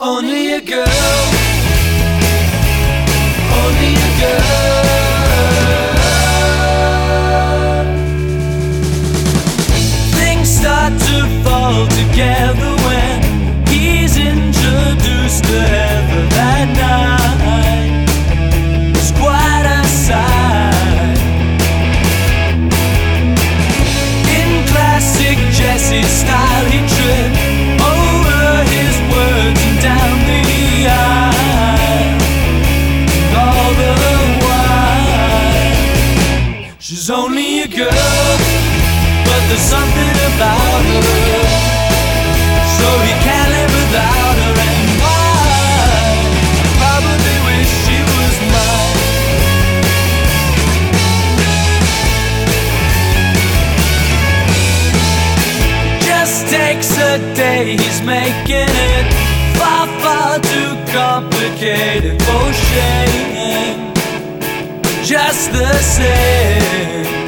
Only a girl, only a girl. Things start to fall together when he's introduced to Heather that night. It's quite a sight. In classic Jesse style, he tripped over his words and down the aisle. And all the while, she's only a girl, but there's something about her, so he can't live without her. And why? I probably wish she was mine. Just takes a day, he's making it far, far too complicated for shame. Just the same,